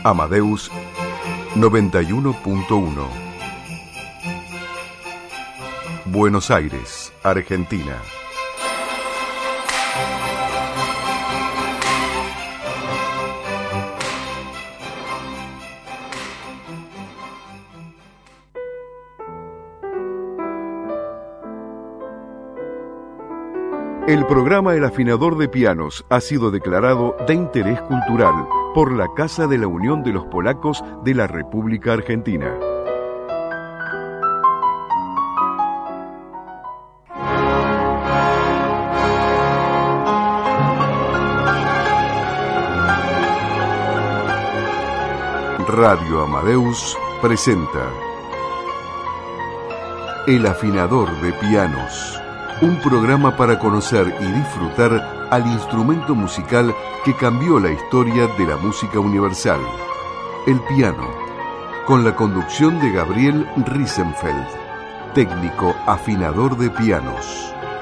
Amadeus 91.1. Buenos Aires, Argentina. El programa El Afinador de Pianos ha sido declarado de interés cultural por la Casa de la Unión de los Polacos de la República Argentina. Radio Amadeus presenta El Afinador de Pianos. Un programa para conocer y disfrutar al instrumento musical que cambió la historia de la música universal, el piano, con la conducción de Gabriel Riesenfeld, técnico afinador de pianos.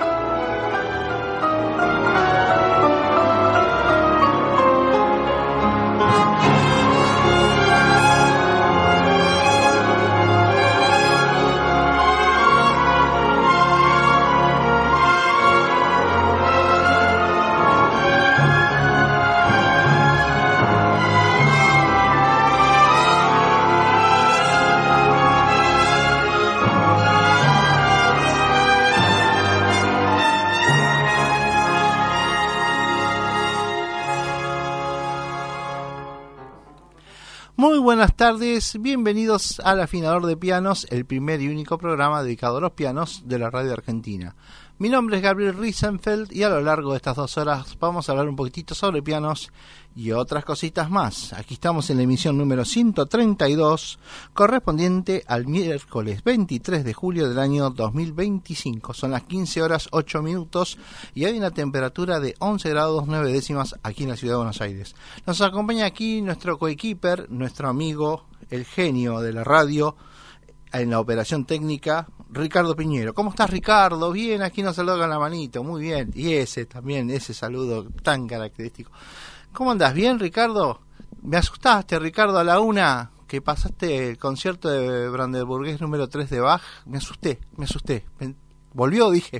Buenas tardes, bienvenidos al Afinador de Pianos, el primer y único programa dedicado a los pianos de la radio argentina. Mi nombre es Gabriel Riesenfeld y a lo largo de estas 2 horas vamos a hablar un poquitito sobre pianos y otras cositas más. Aquí estamos en la emisión número 132, correspondiente al miércoles 23 de julio del año 2025. Son las 15 horas 8 minutos y hay una temperatura de 11 grados 9 décimas aquí en la ciudad de Buenos Aires. Nos acompaña aquí nuestro coequiper, nuestro amigo, el genio de la radio en la operación técnica, Ricardo Piñero. ¿Cómo estás, Ricardo? Bien, aquí nos saluda con la manito, muy bien. Y ese saludo tan característico. ¿Cómo andás? ¿Bien, Ricardo? Me asustaste, Ricardo, a la una que pasaste el concierto de Brandenburgués número 3 de Bach. Me asusté. Volvió, dije.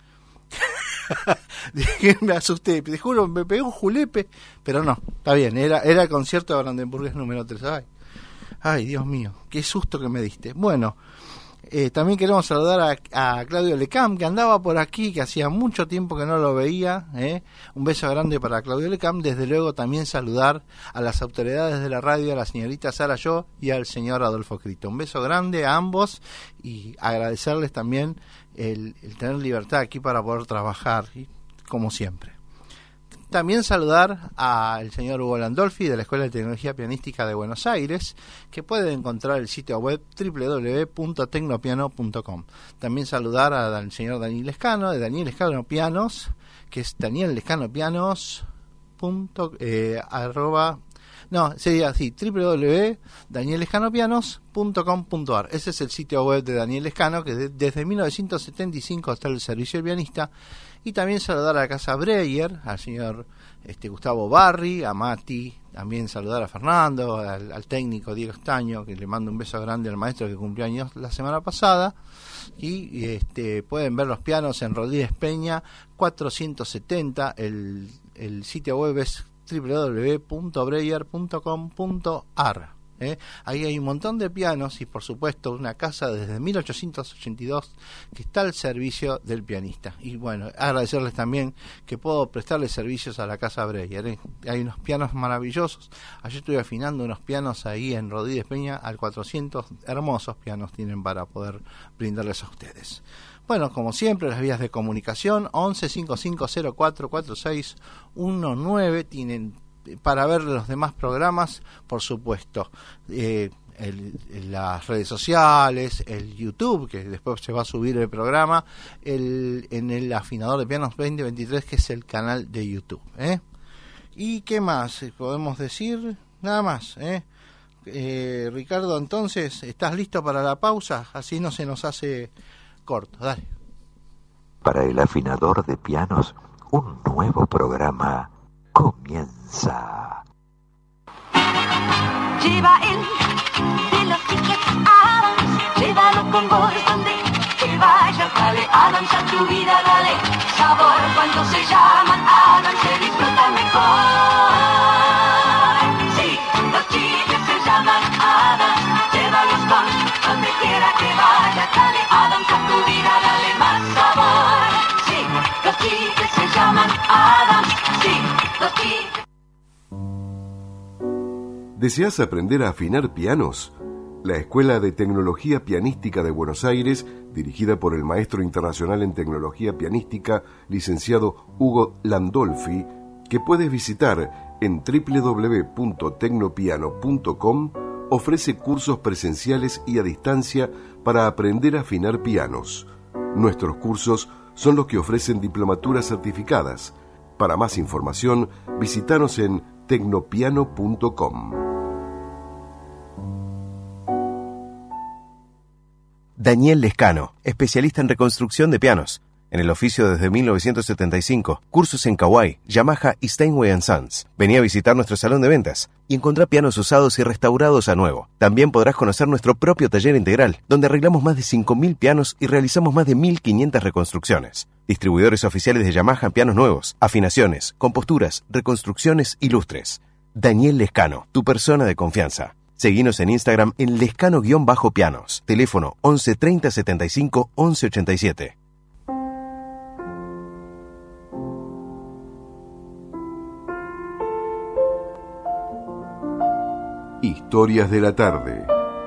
Me asusté, te juro, me pegó un julepe, pero no, está bien, era el concierto de Brandenburgués número 3. Ay, Dios mío, qué susto que me diste. Bueno, también queremos saludar a Claudio Lecam, que andaba por aquí, que hacía mucho tiempo que no lo veía. Un beso grande para Claudio Lecam. Desde luego también saludar a las autoridades de la radio, a la señorita Sara Yo y al señor Adolfo Crito. Un beso grande a ambos y agradecerles también el tener libertad aquí para poder trabajar, como siempre. También saludar al señor Hugo Landolfi de la Escuela de Tecnología Pianística de Buenos Aires, que puede encontrar el sitio web www.tecnopiano.com. También saludar al señor Daniel Lescano de Daniel Lescano Pianos, que es Daniel Lescano Pianos. Sería así, www.danielescanopianos.com.ar. Ese es el sitio web de Daniel Lescano, que desde 1975 está el servicio del pianista. Y también saludar a la Casa Breyer, al señor Gustavo Barri, a Mati, también saludar a Fernando, al técnico Diego Estaño, que le mando un beso grande al maestro que cumplió años la semana pasada. Y pueden ver los pianos en Rodríguez Peña 470, el sitio web es www.breyer.com.ar. Ahí hay un montón de pianos y por supuesto una casa desde 1882 que está al servicio del pianista. Y bueno, agradecerles también que puedo prestarles servicios a la Casa Breyer. Hay unos pianos maravillosos. Ayer estuve afinando unos pianos ahí en Rodríguez Peña al 400. Hermosos pianos tienen para poder brindarles a ustedes. Bueno, como siempre, las vías de comunicación 11 55 04 46 19 tienen para ver los demás programas, por supuesto, las redes sociales, el YouTube, que después se va a subir el programa, en el Afinador de Pianos 2023, que es el canal de YouTube. ¿Y qué más podemos decir? Nada más. Ricardo, entonces, ¿estás listo para la pausa? Así no se nos hace corto. Dale. Para el Afinador de Pianos, un nuevo programa comienza. Lleva el de los tickets Adams, llévalo con vos donde que vaya. Dale Adams a tu vida, dale sabor. Cuando se llaman Adams se disfruta mejor. Sí, los chicles se llaman Adams, llévalos con donde quiera que vaya. Dale Adams a tu vida, dale más sabor. Sí, los chicles se llaman Adams, sí, los chicles. ¿Deseas aprender a afinar pianos? La Escuela de Tecnología Pianística de Buenos Aires, dirigida por el maestro internacional en tecnología pianística, licenciado Hugo Landolfi, que puedes visitar en www.tecnopiano.com, ofrece cursos presenciales y a distancia para aprender a afinar pianos. Nuestros cursos son los que ofrecen diplomaturas certificadas. Para más información, visítanos en tecnopiano.com. Daniel Lescano, especialista en reconstrucción de pianos. En el oficio desde 1975. Cursos en Kawai, Yamaha y Steinway & Sons. Vení a visitar nuestro salón de ventas y encontrá pianos usados y restaurados a nuevo. También podrás conocer nuestro propio taller integral, donde arreglamos más de 5.000 pianos y realizamos más de 1.500 reconstrucciones. Distribuidores oficiales de Yamaha en pianos nuevos, afinaciones, composturas, reconstrucciones y lustres. Daniel Lescano, tu persona de confianza. Seguinos en Instagram en lescano-pianos. Teléfono 11 30 75 11 87. Historias de la tarde.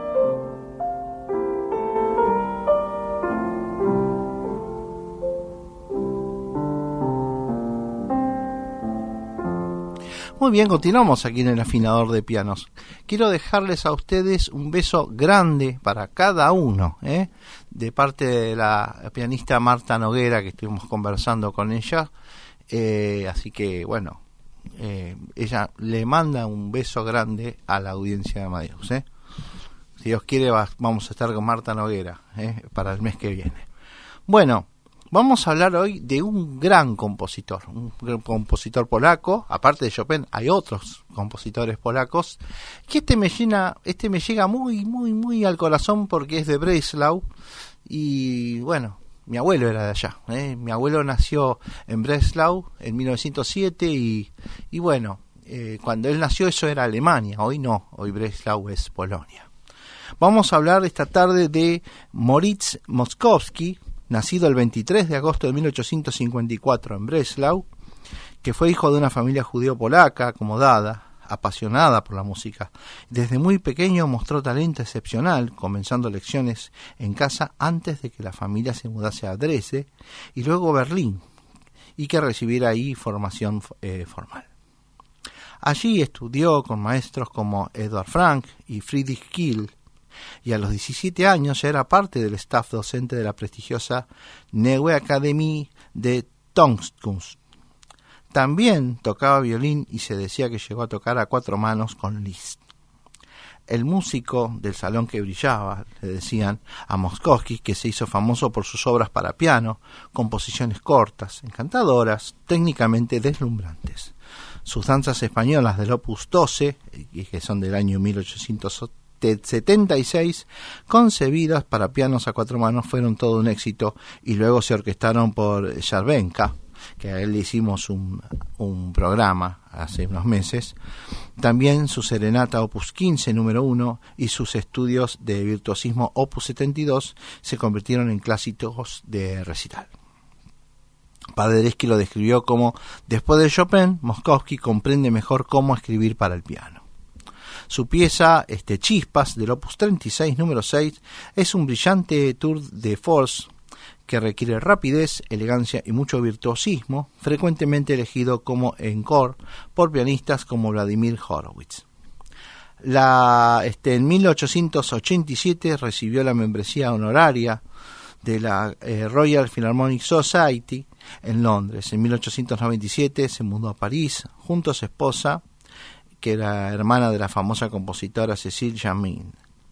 Muy bien, continuamos aquí en el afinador de pianos. Quiero dejarles a ustedes un beso grande para cada uno, de parte de la pianista Marta Noguera, que estuvimos conversando con ella. Así que, bueno, ella le manda un beso grande a la audiencia de Amadeus. Si Dios quiere, vamos a estar con Marta Noguera para el mes que viene. Bueno, vamos a hablar hoy de un gran compositor polaco. Aparte de Chopin, hay otros compositores polacos. Que este me llega muy al corazón porque es de Breslau. Y bueno, mi abuelo era de allá. Mi abuelo nació en Breslau en 1907 y bueno, cuando él nació eso era Alemania. Hoy no, hoy Breslau es Polonia. Vamos a hablar esta tarde de Moritz Moszkowski, nacido el 23 de agosto de 1854 en Breslau, que fue hijo de una familia judío-polaca acomodada, apasionada por la música. Desde muy pequeño mostró talento excepcional, comenzando lecciones en casa antes de que la familia se mudase a Dresde y luego a Berlín, y que recibiera ahí formación formal. Allí estudió con maestros como Eduard Frank y Friedrich Kiel, y a los 17 años ya era parte del staff docente de la prestigiosa Neue Akademie de Tonskunst. También tocaba violín y se decía que llegó a tocar a 4 manos con Liszt. El músico del salón que brillaba, le decían a Moszkowski, que se hizo famoso por sus obras para piano, composiciones cortas, encantadoras, técnicamente deslumbrantes. Sus danzas españolas del Opus 12, que son del año 1876, concebidas para pianos a 4 manos, fueron todo un éxito y luego se orquestaron por Jarvenka, que a él le hicimos un programa hace unos meses. También su serenata Opus 15 número 1 y sus estudios de virtuosismo Opus 72 se convirtieron en clásicos de recital. Paderewski lo describió como: después de Chopin, Moszkowski comprende mejor cómo escribir para el piano. Su pieza Chispas del Opus 36 número 6 es un brillante tour de force que requiere rapidez, elegancia y mucho virtuosismo, frecuentemente elegido como encore por pianistas como Vladimir Horowitz. En 1887 recibió la membresía honoraria de la Royal Philharmonic Society en Londres. En 1897 se mudó a París junto a su esposa, que era hermana de la famosa compositora Cécile Jamin.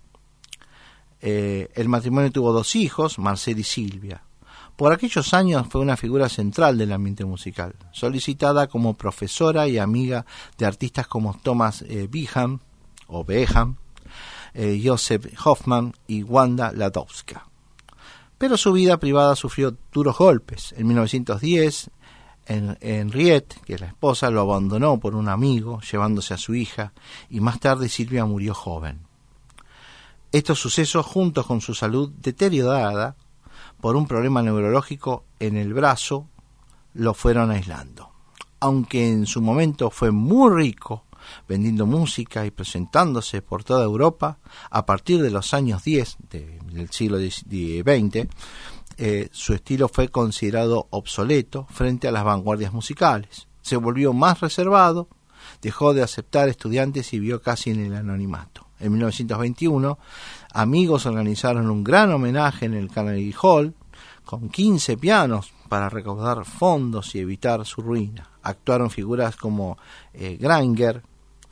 El matrimonio tuvo 2 hijos, Marcel y Silvia. Por aquellos años fue una figura central del ambiente musical, solicitada como profesora y amiga de artistas como Thomas Beecham o Beham, Joseph Hoffman y Wanda Ladowska. Pero su vida privada sufrió duros golpes. En 1910, Henriette, que es la esposa, lo abandonó por un amigo, llevándose a su hija, y más tarde Silvia murió joven. Estos sucesos, juntos con su salud deteriorada por un problema neurológico en el brazo, lo fueron aislando. Aunque en su momento fue muy rico, vendiendo música y presentándose por toda Europa, a partir de los años 10 del siglo XX, su estilo fue considerado obsoleto frente a las vanguardias musicales. Se volvió más reservado, dejó de aceptar estudiantes y vivió casi en el anonimato. En 1921, amigos organizaron un gran homenaje en el Carnegie Hall con 15 pianos para recaudar fondos y evitar su ruina. Actuaron figuras como Granger,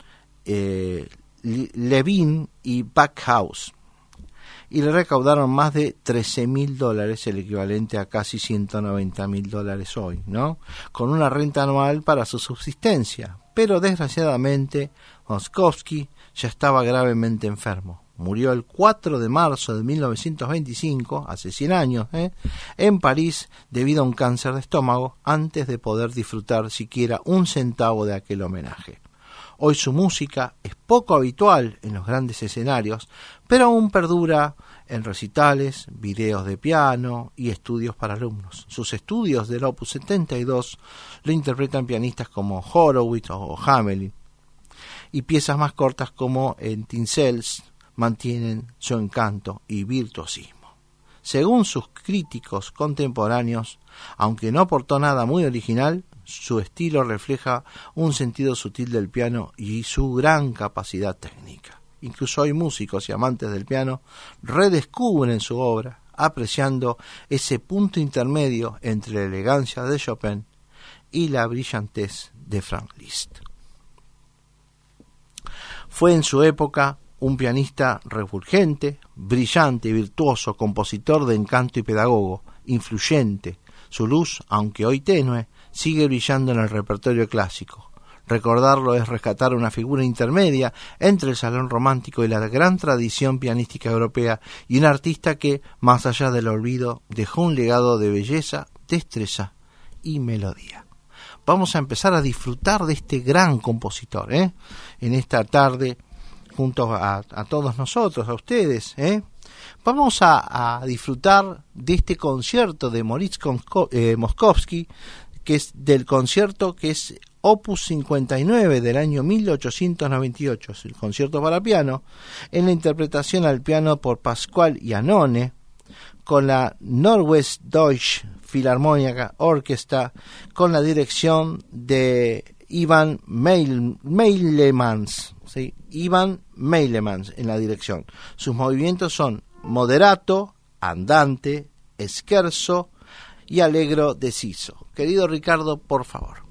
Levine y Backhouse, y le recaudaron más de $13.000, el equivalente a casi $190.000 hoy, ¿no? Con una renta anual para su subsistencia. Pero desgraciadamente Moskowski ya estaba gravemente enfermo. Murió el 4 de marzo de 1925, hace 100 años, en París, debido a un cáncer de estómago, antes de poder disfrutar siquiera un centavo de aquel homenaje. Hoy su música es poco habitual en los grandes escenarios, pero aún perdura en recitales, videos de piano y estudios para alumnos. Sus estudios del Opus 72 lo interpretan pianistas como Horowitz o Hamelin, y piezas más cortas como Entincelles mantienen su encanto y virtuosismo. Según sus críticos contemporáneos, aunque no aportó nada muy original, su estilo refleja un sentido sutil del piano y su gran capacidad técnica. Incluso hoy músicos y amantes del piano redescubren su obra, apreciando ese punto intermedio entre la elegancia de Chopin y la brillantez de Franz Liszt. Fue en su época un pianista refulgente, brillante y virtuoso, compositor de encanto y pedagogo, influyente. Su luz, aunque hoy tenue, sigue brillando en el repertorio clásico. Recordarlo es rescatar una figura intermedia entre el salón romántico y la gran tradición pianística europea, y un artista que, más allá del olvido, dejó un legado de belleza, destreza y melodía. Vamos a empezar a disfrutar de este gran compositor, en esta tarde, junto a todos nosotros, a ustedes, Vamos a disfrutar de este concierto de Moritz Moskowski, que es del concierto que es Opus 59 del año 1898, es el concierto para piano, en la interpretación al piano por Pasquale Iannone, con la Norwest-Deutsche Philharmonia Orchestra, con la dirección de Ivan Meilemans, ¿sí? Ivan Meilemans en la dirección. Sus movimientos son moderato, andante, scherzo y allegro deciso. Querido Ricardo, por favor.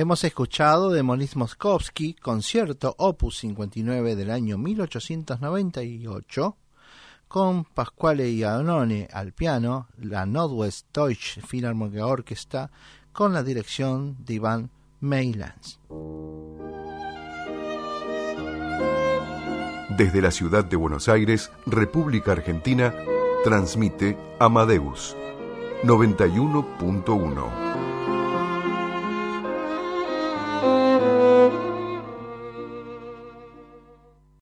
Hemos escuchado de Moritz Moszkowski, concierto opus 59 del año 1898, con Pasquale Iannone al piano, la Northwest Deutsche Philharmonic Orchestra, con la dirección de Ivan Maylands. Desde la ciudad de Buenos Aires, República Argentina, transmite Amadeus 91.1.